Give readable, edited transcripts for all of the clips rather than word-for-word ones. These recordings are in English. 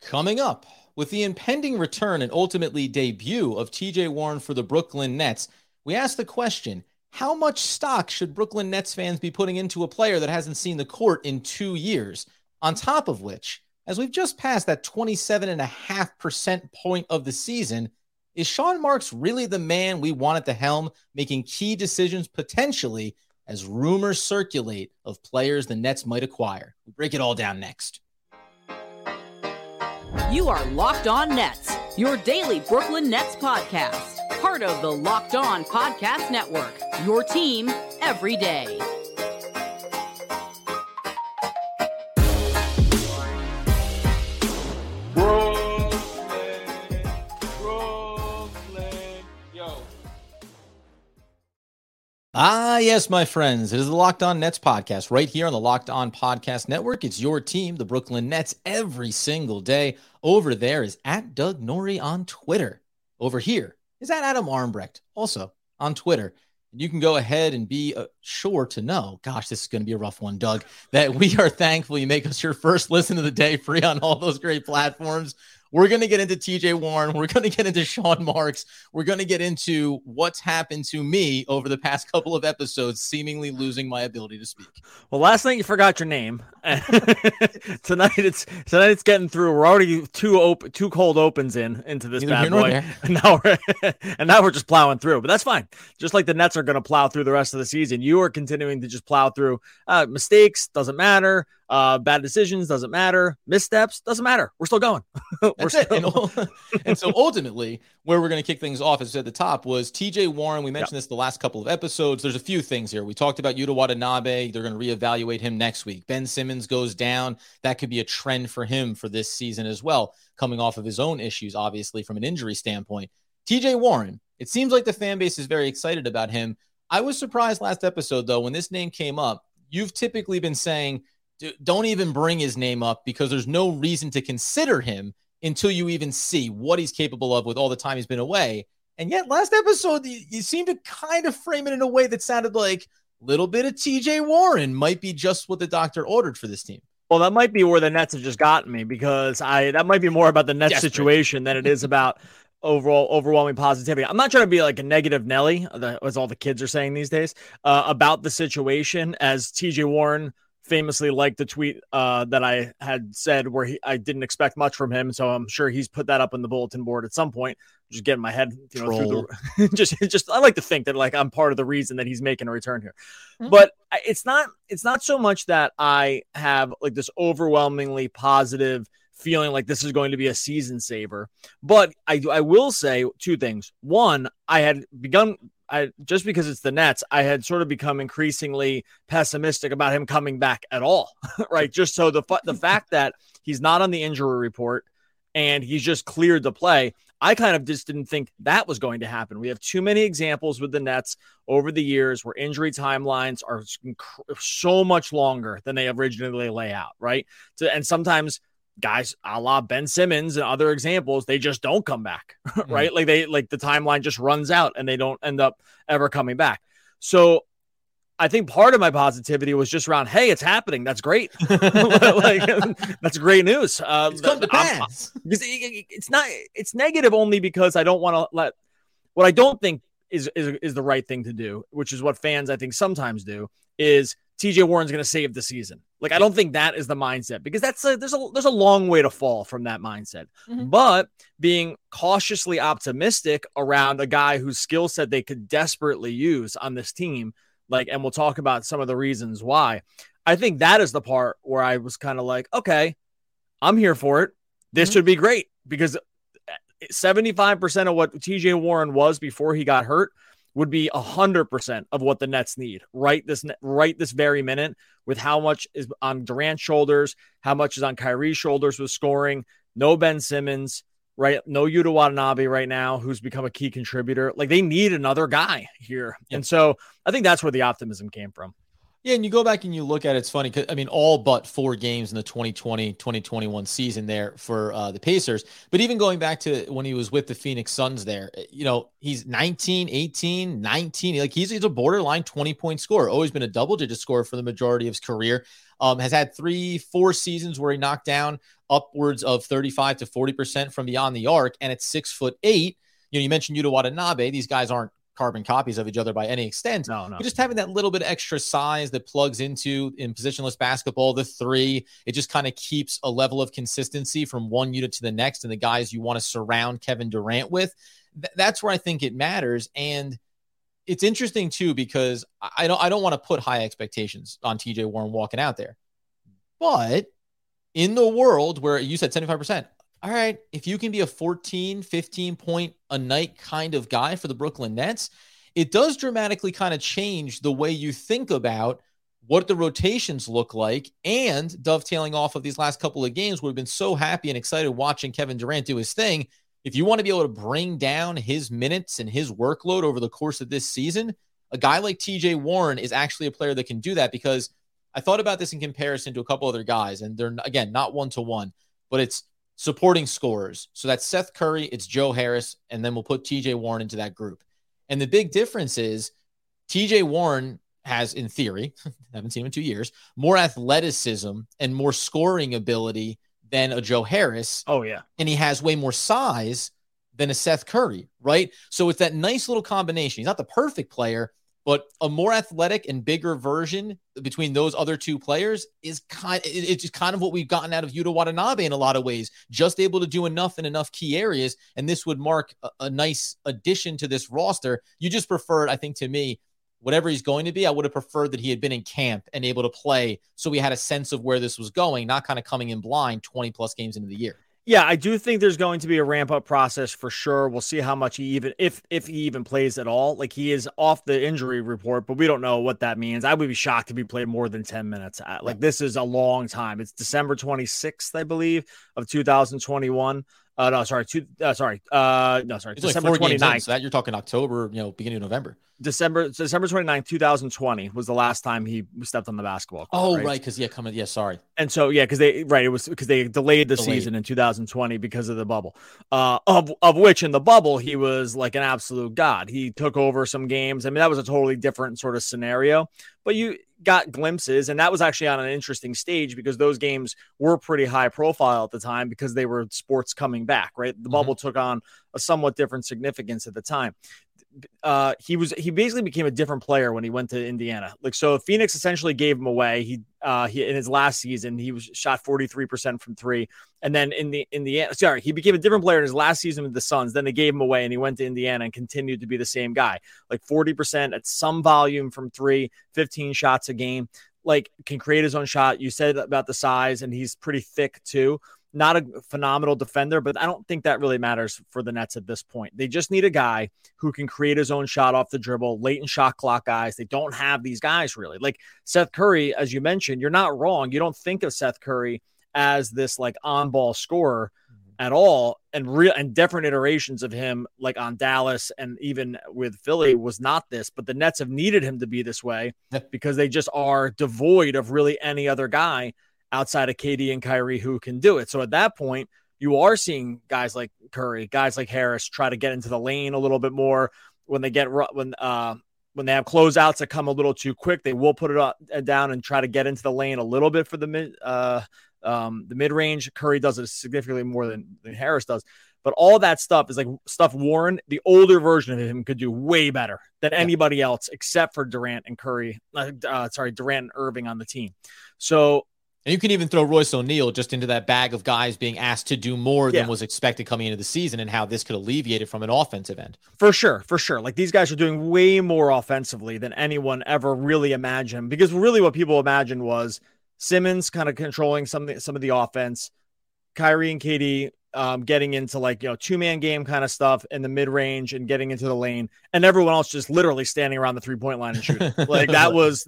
Coming up, with the impending return and ultimately debut of TJ Warren for the Brooklyn Nets, we ask the question, how much stock should Brooklyn Nets fans be putting into a player that hasn't seen the court in 2 years? On top of which, as we've just passed that 27.5% point of the season, is Sean Marks really the man we want at the helm, making key decisions potentially as rumors circulate of players the Nets might acquire? We break it all down next. You are Locked On Nets, your daily Brooklyn Nets podcast. Part of the Locked On Podcast Network, your team every day. Yes, my friends. It is the Locked On Nets podcast right here on the Locked On Podcast Network. It's your team, the Brooklyn Nets, every single day. Over there is at Doug Norrie on Twitter. Over here is at Adam Armbrecht, also on Twitter. And you can go ahead and be sure to know, gosh, this is going to be a rough one, Doug, that we are thankful you make us your first listen of the day free on all those great platforms. We're going to get into TJ Warren. We're going to get into Sean Marks. We're going to get into what's happened to me over the past couple of episodes, seemingly losing my ability to speak. Well, last night you forgot your name. Tonight it's getting through. We're already two cold opens into this bad boy, and now we're just plowing through. But that's fine. Just like the Nets are going to plow through the rest of the season, you are continuing to just plow through. Mistakes doesn't matter. Bad decisions doesn't matter. Missteps doesn't matter. We're still going. And so ultimately, where we're going to kick things off, as at the top, was TJ Warren. We mentioned this the last couple of episodes. There's a few things here. We talked about Yuta Watanabe. They're going to reevaluate him next week. Ben Simmons goes down. That could be a trend for him for this season as well, coming off of his own issues, obviously, from an injury standpoint. TJ Warren, it seems like the fan base is very excited about him. I was surprised last episode, though, when this name came up. You've typically been saying, don't even bring his name up because there's no reason to consider him until you even see what he's capable of with all the time he's been away. And yet last episode, you seem to kind of frame it in a way that sounded like a little bit of TJ Warren might be just what the doctor ordered for this team. Well, that might be where the Nets have just gotten me, because that might be more about the Nets situation than it is about overwhelming positivity. I'm not trying to be like a negative Nelly, as all the kids are saying these days, about the situation, as TJ Warren famously liked the tweet that I had said where I didn't expect much from him. So I'm sure he's put that up on the bulletin board at some point. Just getting my head, through the just I like to think that like I'm part of the reason that he's making a return here. Mm-hmm. But it's not so much that I have like this overwhelmingly positive feeling like this is going to be a season saver. But I will say two things. One, just because it's the Nets, I had sort of become increasingly pessimistic about him coming back at all, right? Just so the fact that he's not on the injury report and he's just cleared to play, I kind of just didn't think that was going to happen. We have too many examples with the Nets over the years where injury timelines are so much longer than they originally lay out, right? And sometimes guys a la Ben Simmons and other examples, they just don't come back, right? Like the timeline just runs out and they don't end up ever coming back. So I think part of my positivity was just around, hey, it's happening. That's great. That's great news. It's come to pass. It's negative only because I don't want to let what I don't think is the right thing to do, which is what fans I think sometimes do, is TJ Warren's going to save the season. Like, I don't think that is the mindset, because there's a long way to fall from that mindset. Mm-hmm. But being cautiously optimistic around a guy whose skill set they could desperately use on this team, and we'll talk about some of the reasons why. I think that is the part where I was kind of like, okay, I'm here for it. This should be great, because 75% of what TJ Warren was before he got hurt would be 100% of what the Nets need right this very minute, with how much is on Durant's shoulders, how much is on Kyrie's shoulders with scoring. No Ben Simmons, right? No Yuta Watanabe right now, who's become a key contributor. Like, they need another guy here. Yep. And so I think that's where the optimism came from. Yeah, and you go back and you look at it, it's funny because, I mean, all but 4 games in the 2020-2021 season there for the Pacers. But even going back to when he was with the Phoenix Suns there, he's 19, 18, 19. Like he's a borderline 20-point scorer, always been a double-digit scorer for the majority of his career. Has had 3-4 seasons where he knocked down upwards of 35 to 40% from beyond the arc. And at 6'8", you mentioned Yuta Watanabe. These guys aren't carbon copies of each other by any extent. No. But just having that little bit of extra size that plugs into in positionless basketball, the 3, it just kind of keeps a level of consistency from one unit to the next and the guys you want to surround Kevin Durant with. That's where I think it matters. And it's interesting too, because I don't want to put high expectations on TJ Warren walking out there. But in the world where you said 75%, all right, if you can be a 14, 15 point a night kind of guy for the Brooklyn Nets, it does dramatically kind of change the way you think about what the rotations look like. And dovetailing off of these last couple of games, we've been so happy and excited watching Kevin Durant do his thing. If you want to be able to bring down his minutes and his workload over the course of this season, a guy like TJ Warren is actually a player that can do that, because I thought about this in comparison to a couple other guys, and they're, again, not one-to-one, but it's supporting scorers. So that's Seth Curry, it's Joe Harris, and then we'll put TJ Warren into that group. And the big difference is TJ Warren has, in theory, haven't seen him in 2 years, more athleticism and more scoring ability than a Joe Harris. Oh, yeah. And he has way more size than a Seth Curry, right? So it's that nice little combination. He's not the perfect player, but a more athletic and bigger version between those other two players is it's just kind of what we've gotten out of Yuta Watanabe in a lot of ways, just able to do enough in enough key areas. And this would mark a nice addition to this roster. You just preferred, I think, to me, whatever he's going to be, I would have preferred that he had been in camp and able to play, so we had a sense of where this was going, not kind of coming in blind 20 plus games into the year. Yeah, I do think there's going to be a ramp up process for sure. We'll see how much he even, if he even plays at all. Like, he is off the injury report, but we don't know what that means. I would be shocked if he played more than 10 minutes. Like, this is a long time. It's December 26th, I believe, of 2021. December 29th. So that you're talking October, beginning of November. December 29th, 2020 was the last time he stepped on the basketball court. Oh, right. Because sorry. And so, because they delayed the season in 2020 because of the bubble, of which in the bubble, he was like an absolute god. He took over some games. I mean, that was a totally different sort of scenario, but you got glimpses, and that was actually on an interesting stage because those games were pretty high profile at the time because they were sports coming back, right? The bubble took on a somewhat different significance at the time. He basically became a different player when he went to Indiana. Like, so Phoenix essentially gave him away. He in his last season, he was shot 43% from 3. And then he became a different player in his last season with the Suns. Then they gave him away and he went to Indiana and continued to be the same guy, like 40% at some volume from 3, 15 shots a game, like can create his own shot. You said about the size, and he's pretty thick too. Not a phenomenal defender, but I don't think that really matters for the Nets at this point. They just need a guy who can create his own shot off the dribble, late in shot clock guys. They don't have these guys really. Like Seth Curry, as you mentioned, you're not wrong. You don't think of Seth Curry as this like on-ball scorer at all. And different iterations of him, like on Dallas and even with Philly, was not this. But the Nets have needed him to be this way because they just are devoid of really any other guy outside of KD and Kyrie who can do it. So at that point, you are seeing guys like Curry, guys like Harris try to get into the lane a little bit more. When they have closeouts that come a little too quick, they will put it down and try to get into the lane a little bit for the mid range. Curry does it significantly more than Harris does. But all that stuff is like stuff Warren, the older version of him, could do way better than anybody else except for Durant and Durant and Irving on the team. So. And you can even throw Royce O'Neal just into that bag of guys being asked to do more than was expected coming into the season, and how this could alleviate it from an offensive end. For sure. Like, these guys are doing way more offensively than anyone ever really imagined, because really what people imagined was Simmons kind of controlling some of the offense, Kyrie and KD getting into two-man game kind of stuff in the mid-range and getting into the lane, and everyone else just literally standing around the three-point line and shooting. Like that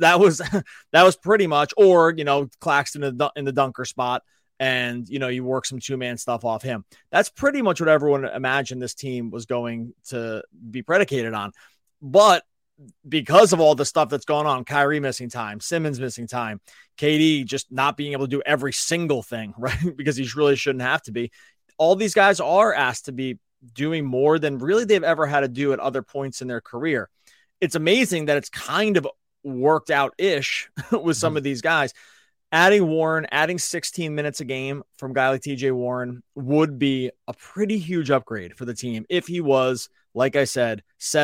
was pretty much, or Claxton in the dunker spot, and you work some two-man stuff off him. That's pretty much what everyone imagined this team was going to be predicated on. But because of all the stuff that's going on, Kyrie missing time, Simmons missing time, KD just not being able to do every single thing, right? Because he really shouldn't have to be. All these guys are asked to be doing more than really they've ever had to do at other points in their career. It's amazing that it's kind of worked out-ish with some of these guys. Adding Warren, adding 16 minutes a game from a guy like TJ Warren would be a pretty huge upgrade for the team if he was, like I said,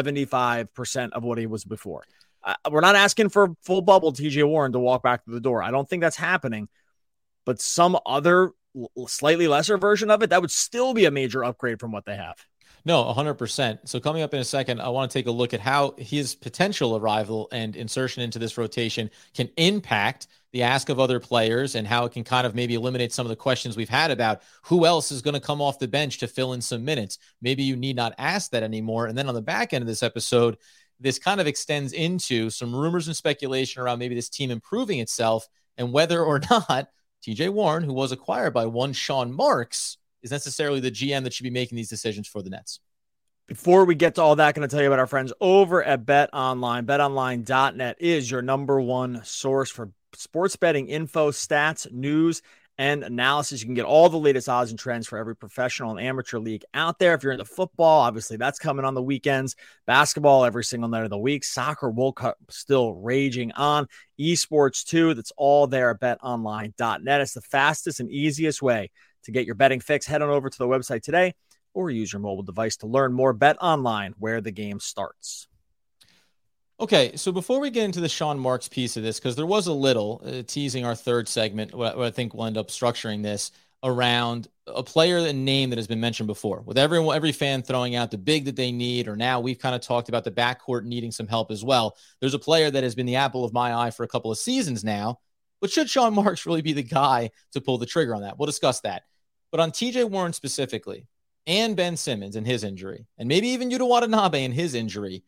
75% of what he was before. We're not asking for full bubble TJ Warren to walk back to the door. I don't think that's happening, but some other slightly lesser version of it, that would still be a major upgrade from what they have. No, 100%. So coming up in a second, I want to take a look at how his potential arrival and insertion into this rotation can impact the ask of other players and how it can kind of maybe eliminate some of the questions we've had about who else is going to come off the bench to fill in some minutes. Maybe you need not ask that anymore. And then on the back end of this episode, this kind of extends into some rumors and speculation around maybe this team improving itself and whether or not TJ Warren, who was acquired by one Sean Marks, is necessarily the GM that should be making these decisions for the Nets. Before we get to all that, going to tell you about our friends over at BetOnline. BetOnline.net is your number one source for sports betting info, stats, news, and analysis. You can get all the latest odds and trends for every professional and amateur league out there. If you're into football, obviously that's coming on the weekends. Basketball every single night of the week. Soccer, World Cup still raging on. Esports too. That's all there at BetOnline.net. It's the fastest and easiest way to get your betting fix. Head on over to the website today or use your mobile device to learn more. Bet Online, where the game starts. Okay, so before we get into the Sean Marks piece of this, because there was a little teasing our third segment, what I think we'll end up structuring this around a player and name that has been mentioned before, with every fan throwing out the big that they need, or now we've kind of talked about the backcourt needing some help as well. There's a player that has been the apple of my eye for a couple of seasons now, but should Sean Marks really be the guy to pull the trigger on that? We'll discuss that. But on TJ Warren specifically, and Ben Simmons and his injury, and maybe even Yuta Watanabe and his injury,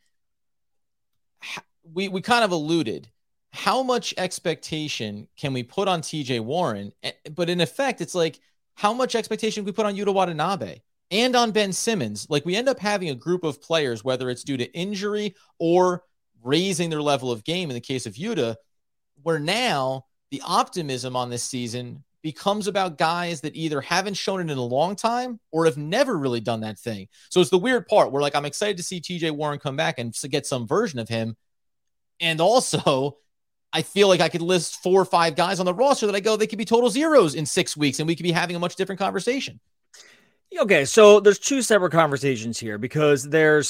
we kind of alluded, how much expectation can we put on TJ Warren? But in effect, it's like, how much expectation can we put on Yuta Watanabe and on Ben Simmons? Like, we end up having a group of players, whether it's due to injury or raising their level of game in the case of Yuta, where now the optimism on this season becomes about guys that either haven't shown it in a long time or have never really done that thing. So it's the weird part where, like, I'm excited to see TJ Warren come back and get some version of him. And also, I feel like I could list 4 or 5 guys on the roster that I go, they could be total zeros in 6 weeks, and we could be having a much different conversation. Okay, so there's 2 separate conversations here, because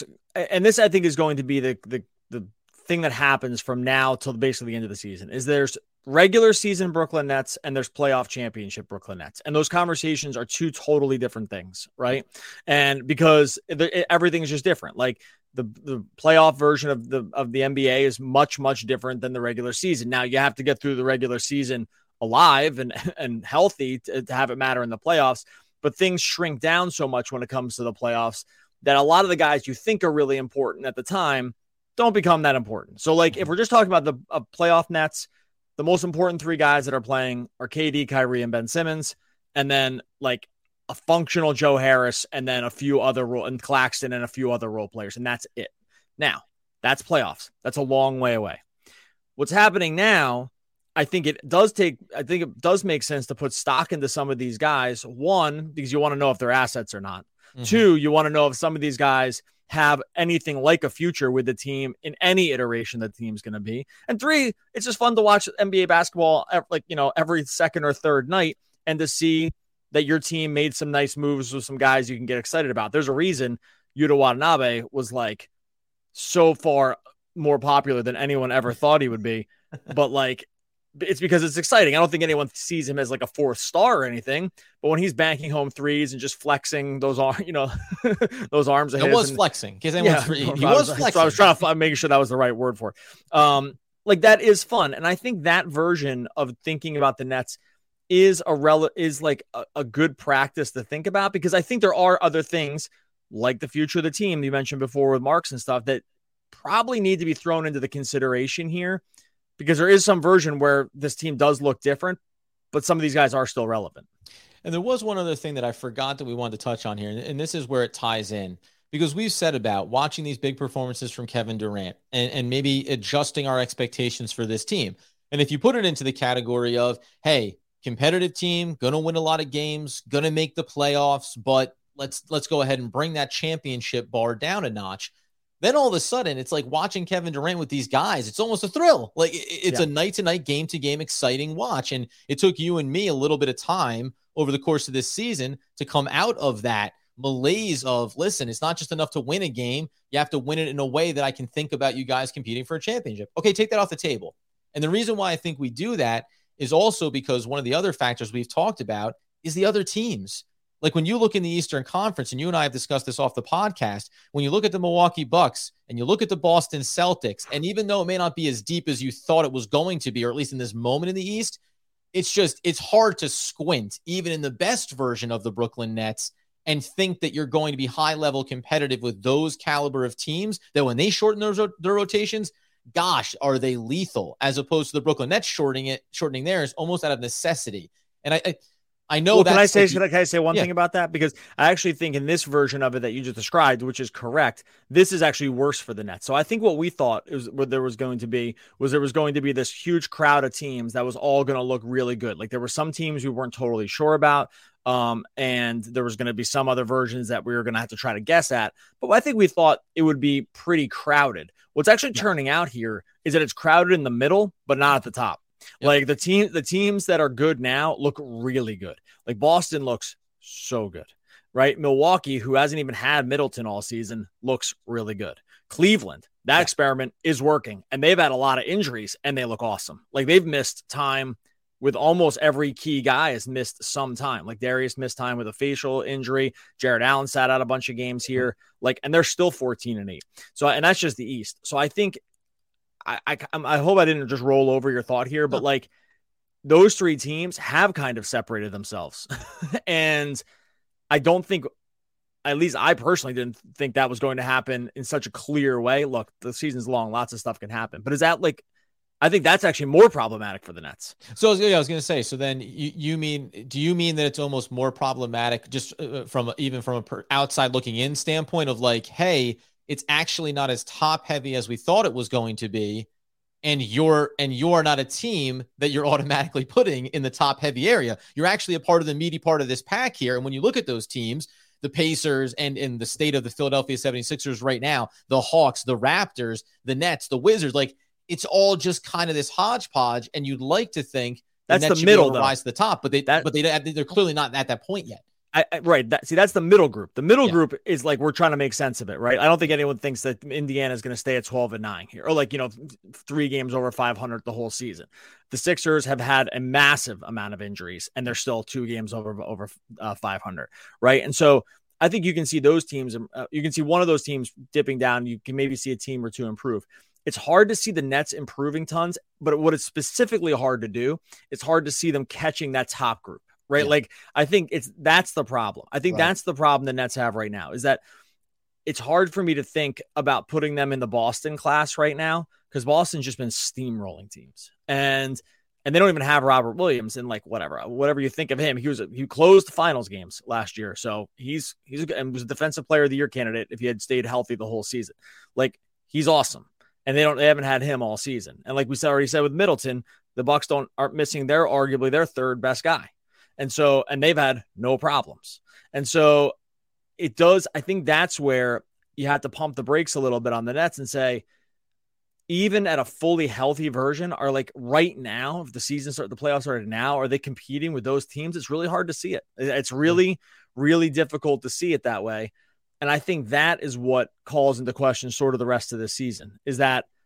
and this I think is going to be the thing that happens from now till basically the end of the season, is there's regular season Brooklyn Nets and there's playoff championship Brooklyn Nets. And those conversations are 2 totally different things, right? And because everything is just different. Like the playoff version of the NBA is much, much different than the regular season. Now you have to get through the regular season alive and healthy to have it matter in the playoffs, but things shrink down so much when it comes to the playoffs that a lot of the guys you think are really important at the time don't become that important. So like, if we're just talking about the playoff Nets, the most important 3 guys that are playing are KD, Kyrie, and Ben Simmons. And then like a functional Joe Harris, and then a few other and Claxton and a few other role players. And that's it. Now that's playoffs. That's a long way away. What's happening now, I think it does make sense to put stock into some of these guys. 1, because you want to know if they're assets or not. Mm-hmm. 2, you want to know if some of these guys have anything like a future with the team in any iteration that the team's going to be. And 3, it's just fun to watch NBA basketball, like, every second or third night, and to see that your team made some nice moves with some guys you can get excited about. There's a reason Yuta Watanabe was like so far more popular than anyone ever thought he would be. But like, it's because it's exciting. I don't think anyone sees him as like a 4th star or anything, but when he's banking home threes and just flexing those arms, those arms of his. It was flexing. He was flexing. So I was trying to make sure that was the right word for it. Like, that is fun. And I think that version of thinking about the Nets is a good practice to think about, because I think there are other things like the future of the team you mentioned before with Marks and stuff that probably need to be thrown into the consideration here, because there is some version where this team does look different, but some of these guys are still relevant. And there was one other thing that I forgot that we wanted to touch on here, and this is where it ties in, because we've said about watching these big performances from Kevin Durant and maybe adjusting our expectations for this team. And if you put it into the category of, hey, competitive team, going to win a lot of games, going to make the playoffs, but let's go ahead and bring that championship bar down a notch. Then all of a sudden, it's like watching Kevin Durant with these guys. It's almost a thrill. Like it's a night-to-night, game-to-game exciting watch. And it took you and me a little bit of time over the course of this season to come out of that malaise of, listen, it's not just enough to win a game. You have to win it in a way that I can think about you guys competing for a championship. Okay, take that off the table. And the reason why I think we do that is also because one of the other factors we've talked about is the other teams. Like when you look in the Eastern Conference, and you and I have discussed this off the podcast, when you look at the Milwaukee Bucks and you look at the Boston Celtics, and even though it may not be as deep as you thought it was going to be, or at least in this moment in the East, it's hard to squint, even in the best version of the Brooklyn Nets, and think that you're going to be high-level competitive with those caliber of teams that when they shorten their rotations, gosh, are they lethal, as opposed to the Brooklyn Nets shortening theirs almost out of necessity. And I know that. Can I say one thing about that? Because I actually think in this version of it that you just described, which is correct, this is actually worse for the Nets. So I think what we thought there was going to be this huge crowd of teams that was all going to look really good. Like there were some teams we weren't totally sure about. And there was going to be some other versions that we were going to have to try to guess at. But I think we thought it would be pretty crowded. What's actually turning out here is that it's crowded in the middle, but not at the top. Yep. Like the teams that are good now look really good. Like Boston looks so good, right? Milwaukee, who hasn't even had Middleton all season, looks really good. Cleveland, that experiment is working, and they've had a lot of injuries, and they look awesome. Like they've missed time with almost every key guy has missed some time. Like Darius missed time with a facial injury. Jared Allen sat out a bunch of games here. And they're still 14-8. So, and that's just the East. So I think I hope I didn't just roll over your thought here, but like those three teams have kind of separated themselves. And I don't think, at least I personally didn't think that was going to happen in such a clear way. Look, the season's long, lots of stuff can happen, but is that like, I think that's actually more problematic for the Nets. So I was going to say, so then do you mean that it's almost more problematic just from an outside looking in standpoint of like, hey, it's actually not as top heavy as we thought it was going to be. And you're not a team that you're automatically putting in the top heavy area. You're actually a part of the meaty part of this pack here. And when you look at those teams, the Pacers and in the state of the Philadelphia 76ers right now, the Hawks, the Raptors, the Nets, the Wizards, like it's all just kind of this hodgepodge. And you'd like to think that's the middle, though. Rise to the top, but they're clearly not at that point yet. Right. That's the middle group. The middle group is like, we're trying to make sense of it, right? I don't think anyone thinks that Indiana is going to stay at 12-9 here, or 3 games over 500 the whole season. The Sixers have had a massive amount of injuries, and they're still 2 games over 500, right? And so I think you can see those teams. You can see one of those teams dipping down. You can maybe see a team or two improve. It's hard to see the Nets improving tons, but what it's specifically hard to do, it's hard to see them catching that top group. Right. Yeah. Like, I think that's the problem. I think that's the problem the Nets have right now, is that it's hard for me to think about putting them in the Boston class right now, because Boston's just been steamrolling teams, and they don't even have Robert Williams. And like, whatever you think of him, he closed the finals games last year. So he's and was a defensive player of the year candidate if he had stayed healthy the whole season. Like, he's awesome. And they haven't had him all season. And like we already said with Middleton, the Bucks aren't missing arguably their third best guy. And they've had no problems. And so it does. I think that's where you have to pump the brakes a little bit on the Nets and say, even at a fully healthy version, are like right now, if the playoffs started now, are they competing with those teams? It's really hard to see it. It's really, really difficult to see it that way. And I think that is what calls into question sort of the rest of the season, is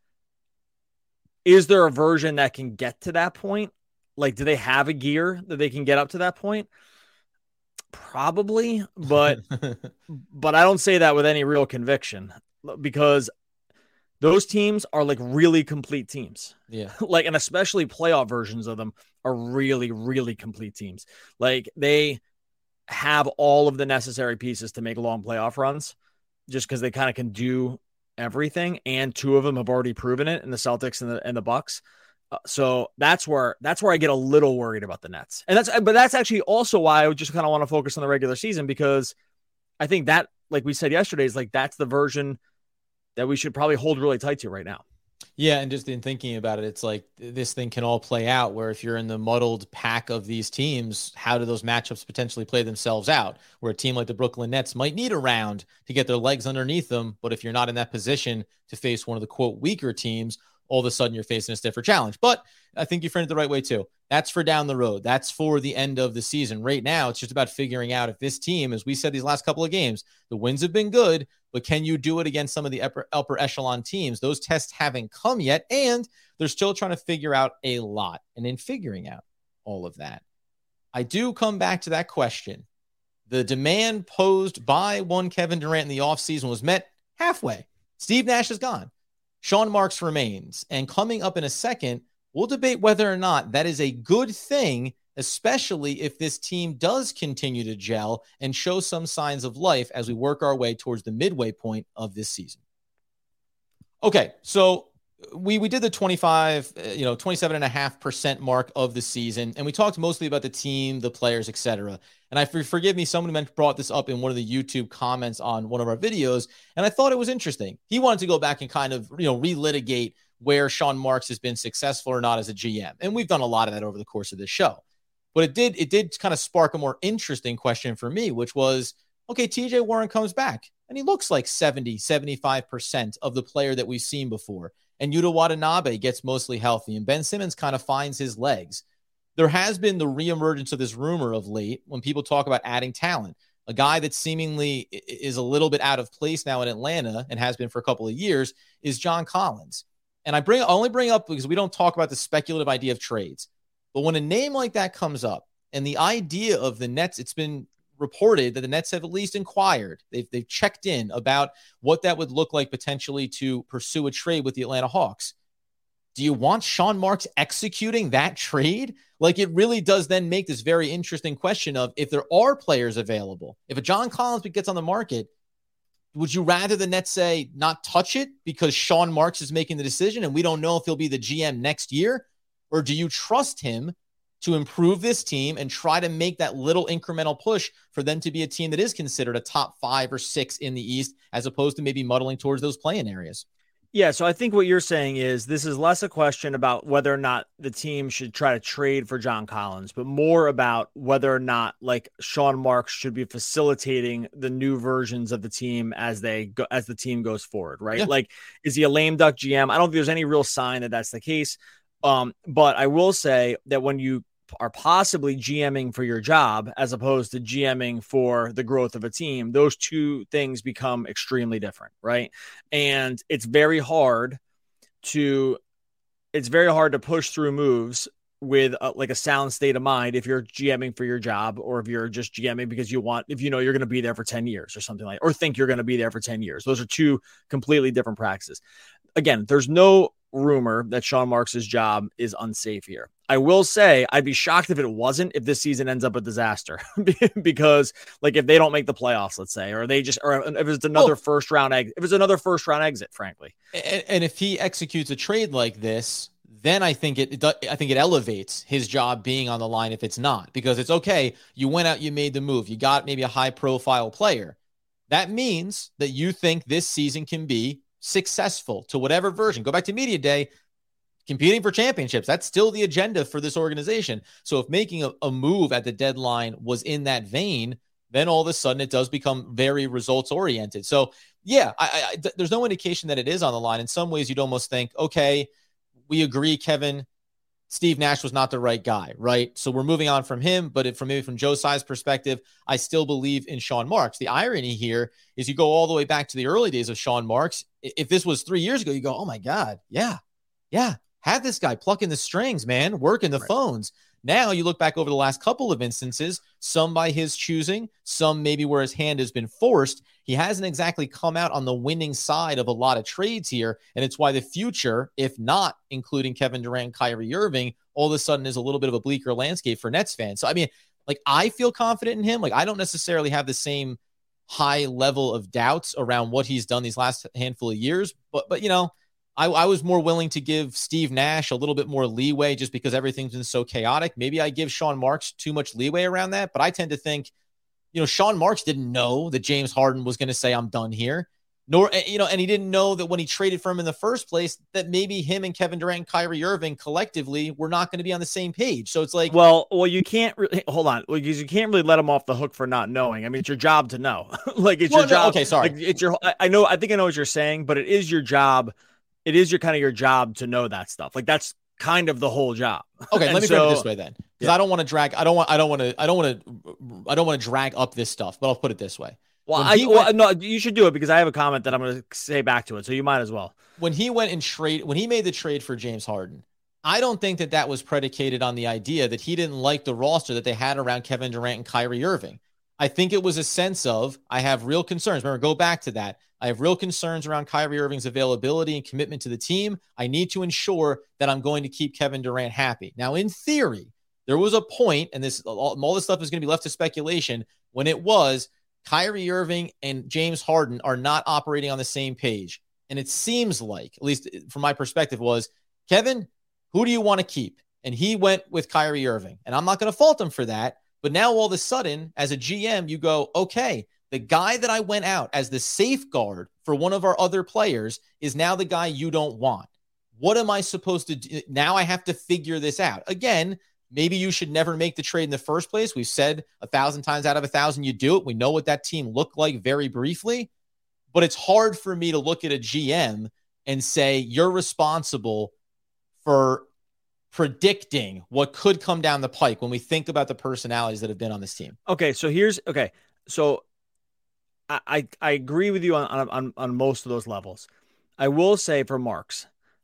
there a version that can get to that point? Like, do they have a gear that they can get up to that point? Probably, but I don't say that with any real conviction, because those teams are like really complete teams. Yeah. Like, and especially playoff versions of them are really, really complete teams. Like, they have all of the necessary pieces to make long playoff runs, just because they kind of can do everything. And 2 of them have already proven it in the Celtics and the Bucks. So that's where I get a little worried about the Nets. And that's actually also why I just kind of want to focus on the regular season, because I think that like we said yesterday, is like that's the version that we should probably hold really tight to right now. Yeah, and just in thinking about it, it's like this thing can all play out where if you're in the muddled pack of these teams, how do those matchups potentially play themselves out? Where a team like the Brooklyn Nets might need a round to get their legs underneath them, but if you're not in that position to face one of the, quote, weaker teams, all of a sudden you're facing a stiffer challenge. But I think you framed it the right way too. That's for down the road. That's for the end of the season. Right now, it's just about figuring out if this team, as we said these last couple of games, the wins have been good, but can you do it against some of the upper echelon teams? Those tests haven't come yet, and they're still trying to figure out a lot. And in figuring out all of that, I do come back to that question. The demand posed by one Kevin Durant in the offseason was met halfway. Steve Nash is gone. Sean Marks remains. And coming up in a second, we'll debate whether or not that is a good thing, especially if this team does continue to gel and show some signs of life as we work our way towards the midway point of this season. Okay, so we did the 27.5% mark of the season, and we talked mostly about the team, the players, etc. And forgive me, someone brought this up in one of the YouTube comments on one of our videos, and I thought it was interesting. He wanted to go back and kind of, relitigate where Sean Marks has been successful or not as a GM. And we've done a lot of that over the course of this show. But it did kind of spark a more interesting question for me, which was, okay, TJ Warren comes back and he looks like 75% of the player that we've seen before. And Yuta Watanabe gets mostly healthy and Ben Simmons kind of finds his legs. There has been the reemergence of this rumor of late when people talk about adding talent. A guy that seemingly is a little bit out of place now in Atlanta and has been for a couple of years is John Collins. And I only bring up because we don't talk about the speculative idea of trades. But when a name like that comes up and the idea of the Nets, it's been reported that the Nets have at least inquired. They've checked in about what that would look like potentially to pursue a trade with the Atlanta Hawks. Do you want Sean Marks executing that trade? Like, it really does then make this very interesting question of if there are players available, if a John Collins gets on the market, would you rather the Nets say not touch it because Sean Marks is making the decision and we don't know if he'll be the GM next year? Or do you trust him to improve this team and try to make that little incremental push for them to be a team that is considered a top 5 or 6 in the East, as opposed to maybe muddling towards those play-in areas? Yeah, so I think what you're saying is this is less a question about whether or not the team should try to trade for John Collins, but more about whether or not like Sean Marks should be facilitating the new versions of the team as the team goes forward, right? Yeah. Like, is he a lame duck GM? I don't think there's any real sign that that's the case. But I will say that when you are possibly GMing for your job as opposed to GMing for the growth of a team, those two things become extremely different, right? And it's very hard to push through moves with like a sound state of mind if you're GMing for your job, or if you're just GMing because you're going to be there for 10 years or something like, or think you're going to be there for 10 years. Those are two completely different practices. Again, there's no rumor that Sean Marks' job is unsafe here. I will say I'd be shocked if it wasn't, if this season ends up a disaster, because like if they don't make the playoffs, let's say, or if it's another first round exit, frankly. And if he executes a trade like this, then I think it elevates his job being on the line. If it's not, because it's okay, you went out, you made the move, you got maybe a high profile player. That means that you think this season can be successful to whatever version. Go back to media day, competing for championships. That's still the agenda for this organization. So if making a move at the deadline was in that vein, then all of a sudden it does become very results oriented. So yeah, there's no indication that it is on the line. In some ways you'd almost think, okay, we agree, Kevin, Steve Nash was not the right guy, right? So we're moving on from him, but from Joe Tsai's perspective, I still believe in Sean Marks. The irony here is you go all the way back to the early days of Sean Marks. If this was 3 years ago, you go, oh my God, yeah, have this guy plucking the strings, man, working the phones. Now you look back over the last couple of instances, some by his choosing, some maybe where his hand has been forced. He hasn't exactly come out on the winning side of a lot of trades here. And it's why the future, if not including Kevin Durant, Kyrie Irving, all of a sudden is a little bit of a bleaker landscape for Nets fans. So, I mean, like, I feel confident in him. Like, I don't necessarily have the same high level of doubts around what he's done these last handful of years. But you know, I was more willing to give Steve Nash a little bit more leeway just because everything's been so chaotic. Maybe I give Sean Marks too much leeway around that, but I tend to think Sean Marks didn't know that James Harden was going to say, I'm done here. Nor, and he didn't know that when he traded for him in the first place, that maybe him and Kevin Durant and Kyrie Irving collectively were not going to be on the same page. So it's like, well, you can't really hold on, because you can't really let him off the hook for not knowing. I mean, it's your job to know. Like it's your job. Okay, sorry. Like, it's your. I think I know what you're saying, but it is your job. It is your kind of your job to know that stuff. Like that's kind of the whole job. Okay, let me frame it this way then, because I don't want to drag. I don't want to drag up this stuff. But I'll put it this way. Well, no, you should do it because I have a comment that I'm going to say back to it. So you might as well. When he made the trade for James Harden, I don't think that was predicated on the idea that he didn't like the roster that they had around Kevin Durant and Kyrie Irving. I think it was a sense of, I have real concerns. Remember, go back to that. I have real concerns around Kyrie Irving's availability and commitment to the team. I need to ensure that I'm going to keep Kevin Durant happy. Now, in theory, there was a point, and all this stuff is going to be left to speculation, when it was Kyrie Irving and James Harden are not operating on the same page. And it seems like, at least from my perspective, was, Kevin, who do you want to keep? And he went with Kyrie Irving. And I'm not going to fault him for that. But now all of a sudden, as a GM, you go, okay, the guy that I went out as the safeguard for one of our other players is now the guy you don't want. What am I supposed to do? Now I have to figure this out. Again, maybe you should never make the trade in the first place. We've said 1,000 times out of 1,000 you do it. We know what that team looked like very briefly. But it's hard for me to look at a GM and say you're responsible for predicting what could come down the pike when we think about the personalities that have been on this team. Okay, so So I agree with you on most of those levels. I will say for Marks,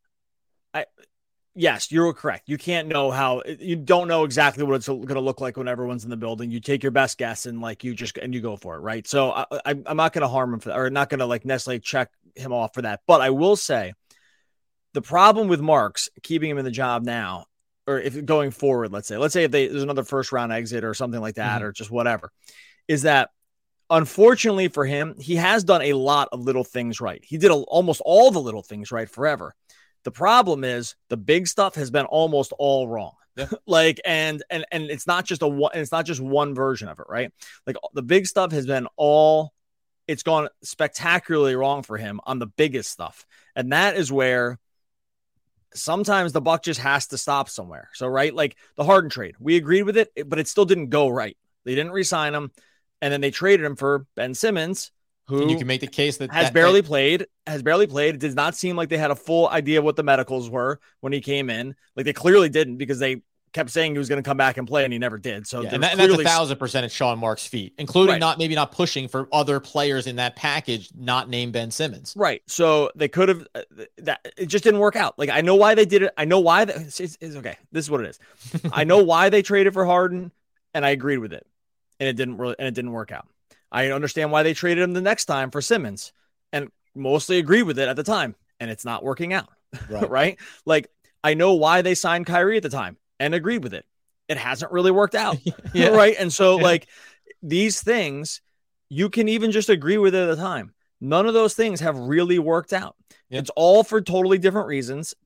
yes, you're correct. You can't know you don't know exactly what it's going to look like when everyone's in the building. You take your best guess and you go for it. Right. So I'm not going to harm him for that, or not going to necessarily check him off for that. But I will say the problem with Marks keeping him in the job now, or if going forward, let's say if there's another first round exit or something like that, or just whatever, is that unfortunately for him, he has done a lot of little things right. He did almost all the little things right forever. The problem is the big stuff has been almost all wrong. Yeah. And it's not just one version of it, right? Like the big stuff has been it's gone spectacularly wrong for him on the biggest stuff. And that is where sometimes the buck just has to stop somewhere. So, right, like the Harden trade, we agreed with it, but it still didn't go right. They didn't re-sign him, and then they traded him for Ben Simmons, who and you can make the case that has barely played. It does not seem like they had a full idea of what the medicals were when he came in. Like they clearly didn't, because they kept saying he was going to come back and play, and he never did. So and that's 1,000% at Sean Marks' feet, including maybe not pushing for other players in that package, not named Ben Simmons. Right. So they could have it just didn't work out. Like I know why they did it. I know why it's okay. This is what it is. I know why they traded for Harden, and I agreed with it, and it didn't work out. I understand why they traded him the next time for Simmons, and mostly agreed with it at the time, and it's not working out. Right. Right. Like I know why they signed Kyrie at the time and agreed with it. It hasn't really worked out. Yeah. Right. And so like these things, you can even just agree with it at the time. None of those things have really worked out. Yeah. It's all for totally different reasons.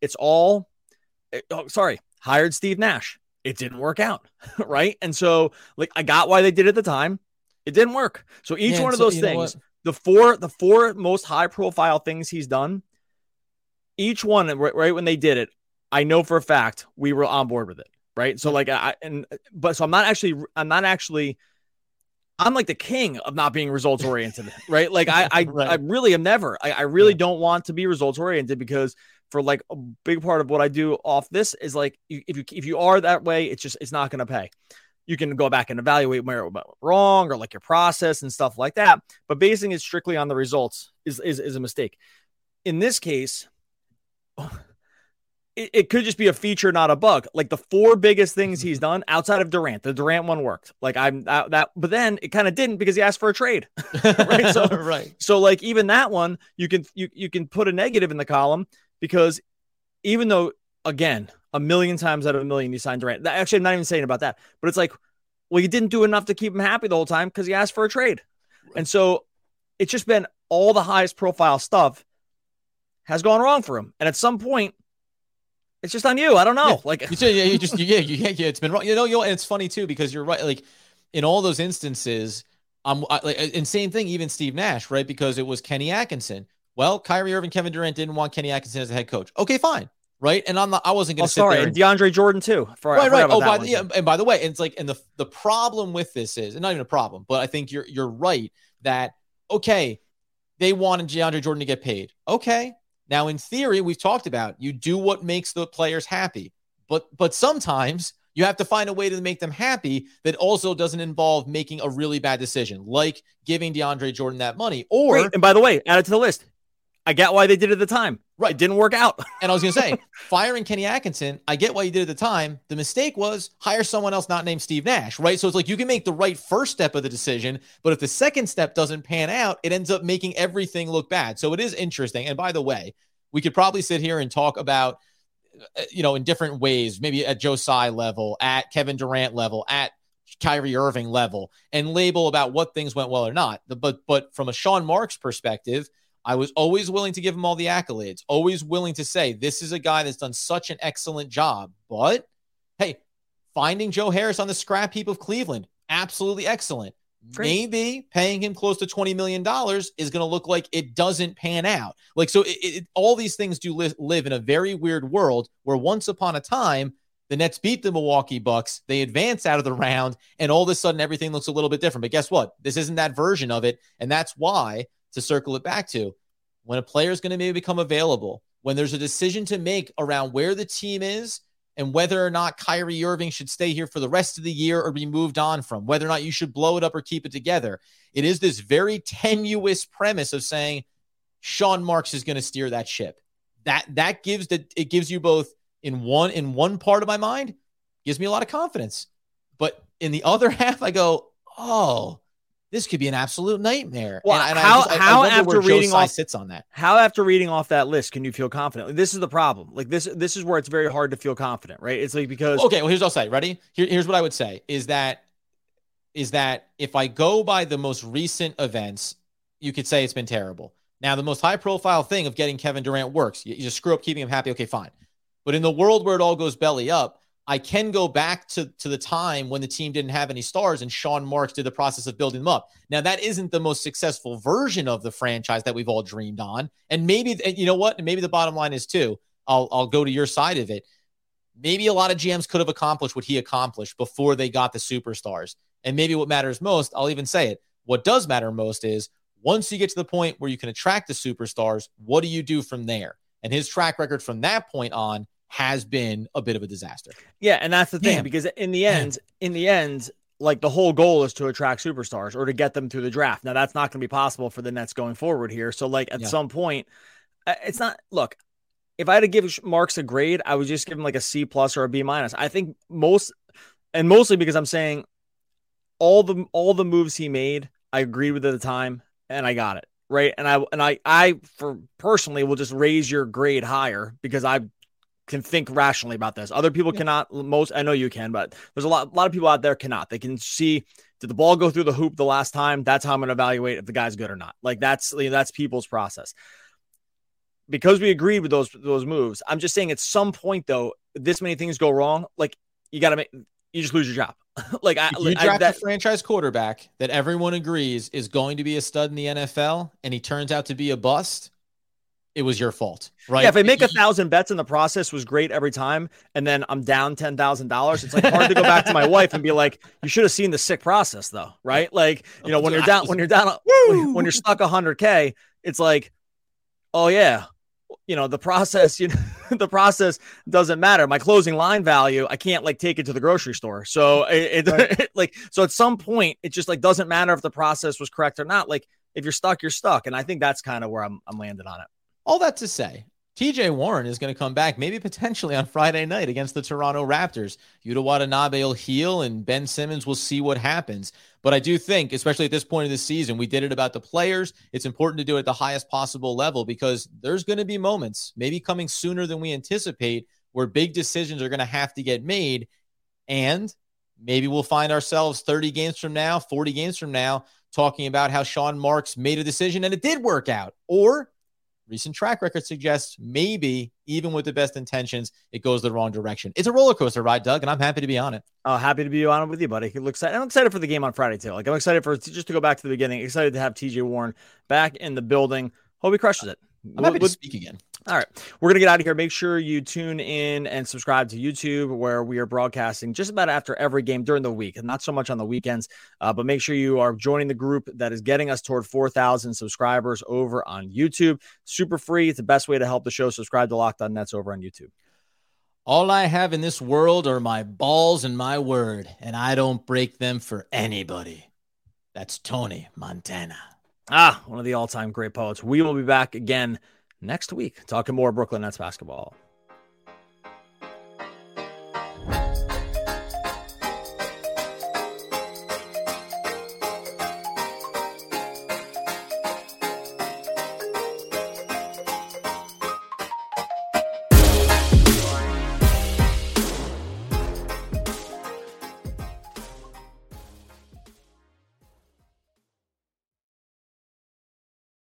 Hired Steve Nash. It didn't work out. Right. And so like, I got why they did it at the time. It didn't work. So each one of those things, the four most high profile things he's done, each one, right when they did it, I know for a fact we were on board with it. Right. So like, I'm like the king of not being results oriented. Right. Like I really am never, I really don't want to be results oriented, because for like a big part of what I do off this is like, if you are that way, it's not going to pay. You can go back and evaluate where it went wrong, or like your process and stuff like that. But basing it strictly on the results is a mistake. In this case, it could just be a feature, not a bug. Like the four biggest things he's done outside of Durant, the Durant one worked. Like but then it kind of didn't, because he asked for a trade. Right. So, right. So like even that one, you can put a negative in the column, because even though, again, a million times out of a million, you signed Durant. Actually, I'm not even saying about that, but it's like, well, you didn't do enough to keep him happy the whole time because he asked for a trade. Right. And so it's just been all the highest profile stuff has gone wrong for him. And at some point, it's just on you. I don't know. Yeah. Like it's been wrong. And it's funny too, because you're right. Like in all those instances, And same thing, even Steve Nash, right? Because it was Kenny Atkinson. Well, Kyrie Irving, Kevin Durant didn't want Kenny Atkinson as a head coach. Okay, fine. Right. And I wasn't going to sit there. And DeAndre Jordan too. Right. Oh, and by the way, it's like, and the problem with this is, and not even a problem, but I think you're right that, okay, they wanted DeAndre Jordan to get paid. Okay. Now, in theory, we've talked about you do what makes the players happy, but sometimes you have to find a way to make them happy that also doesn't involve making a really bad decision, like giving DeAndre Jordan that money. Or, and by the way, add it to the list. I get why they did it at the time. Right. It didn't work out. And I was going to say, firing Kenny Atkinson, I get why you did at the time. The mistake was hire someone else not named Steve Nash, right? So it's like you can make the right first step of the decision, but if the second step doesn't pan out, it ends up making everything look bad. So it is interesting. And by the way, we could probably sit here and talk about, in different ways, maybe at Joe Tsai level, at Kevin Durant level, at Kyrie Irving level, and label about what things went well or not. But from a Sean Marks perspective, I was always willing to give him all the accolades, always willing to say, this is a guy that's done such an excellent job. But hey, finding Joe Harris on the scrap heap of Cleveland, absolutely excellent. Great. Maybe paying him close to $20 million is going to look like it doesn't pan out. Like, so all these things do live in a very weird world where once upon a time, the Nets beat the Milwaukee Bucks, they advance out of the round, and all of a sudden everything looks a little bit different. But guess what? This isn't that version of it. And that's why, to circle it back to, when a player is going to maybe become available, when there's a decision to make around where the team is and whether or not Kyrie Irving should stay here for the rest of the year or be moved on from, whether or not you should blow it up or keep it together, it is this very tenuous premise of saying Sean Marks is going to steer that ship. That gives you both in one part of my mind, gives me a lot of confidence. But in the other half, I go, oh, this could be an absolute nightmare. Well, and how after reading off sits on that? How after reading off that list can you feel confident? This is the problem. Like this is where it's very hard to feel confident, right? It's like because okay, well, here's what I'll say. Ready? Here's what I would say is that if I go by the most recent events, you could say it's been terrible. Now, the most high profile thing of getting Kevin Durant works. You just screw up keeping him happy. Okay, fine. But in the world where it all goes belly up, I can go back to the time when the team didn't have any stars and Sean Marks did the process of building them up. Now, that isn't the most successful version of the franchise that we've all dreamed on. And maybe, you know what? And maybe the bottom line is too, I'll go to your side of it. Maybe a lot of GMs could have accomplished what he accomplished before they got the superstars. And maybe what matters most, I'll even say it, what does matter most is once you get to the point where you can attract the superstars, what do you do from there? And his track record from that point on has been a bit of a disaster. Yeah, and that's the thing, because in the end, like the whole goal is to attract superstars or to get them through the draft. Now that's not going to be possible for the Nets going forward here. So like at some point, it's not, look, if I had to give Marks a grade, I would just give him like a C+ or a B-. I think mostly because I'm saying all the moves he made, I agreed with at the time and I got it. Right. And I for personally will just raise your grade higher because I can think rationally about this. Other people cannot. I know you can, but there's a lot of people out there cannot. They can see, did the ball go through the hoop the last time? That's how I'm going to evaluate if the guy's good or not. Like that's people's process. Because we agreed with those moves, I'm just saying at some point though, this many things go wrong. Like you just lose your job. Like you draft a franchise quarterback that everyone agrees is going to be a stud in the NFL, and he turns out to be a bust. It was your fault, right? Yeah, if I make 1,000 bets and the process was great every time, and then I'm down $10,000, it's like hard to go back to my wife and be like, "You should have seen the sick process, though, right?" Like, when you're down, when you're stuck 100K, it's like, oh yeah, the process, the process doesn't matter. My closing line value, I can't like take it to the grocery store. So so at some point, it just like doesn't matter if the process was correct or not. Like if you're stuck, you're stuck, and I think that's kind of where I'm landed on it. All that to say, TJ Warren is going to come back maybe potentially on Friday night against the Toronto Raptors. Yuta Watanabe will heal and Ben Simmons will see what happens. But I do think, especially at this point of the season, we did it about the players. It's important to do it at the highest possible level because there's going to be moments, maybe coming sooner than we anticipate, where big decisions are going to have to get made. And maybe we'll find ourselves 30 games from now, 40 games from now, talking about how Sean Marks made a decision and it did work out. Or recent track record suggests maybe even with the best intentions, it goes the wrong direction. It's a roller coaster ride, Doug, and I'm happy to be on it. Oh, happy to be on it with you, buddy. I'm excited for the game on Friday too. Like I'm excited just to go back to the beginning. Excited to have TJ Warren back in the building. Hope he crushes it. I'm happy to speak again. All right. We're going to get out of here. Make sure you tune in and subscribe to YouTube, where we are broadcasting just about after every game during the week, and not so much on the weekends. But make sure you are joining the group that is getting us toward 4,000 subscribers over on YouTube. Super free. It's the best way to help the show. Subscribe to Locked On Nets over on YouTube. All I have in this world are my balls and my word, and I don't break them for anybody. That's Tony Montana. One of the all-time great poets. We will be back again next week talking more Brooklyn Nets basketball.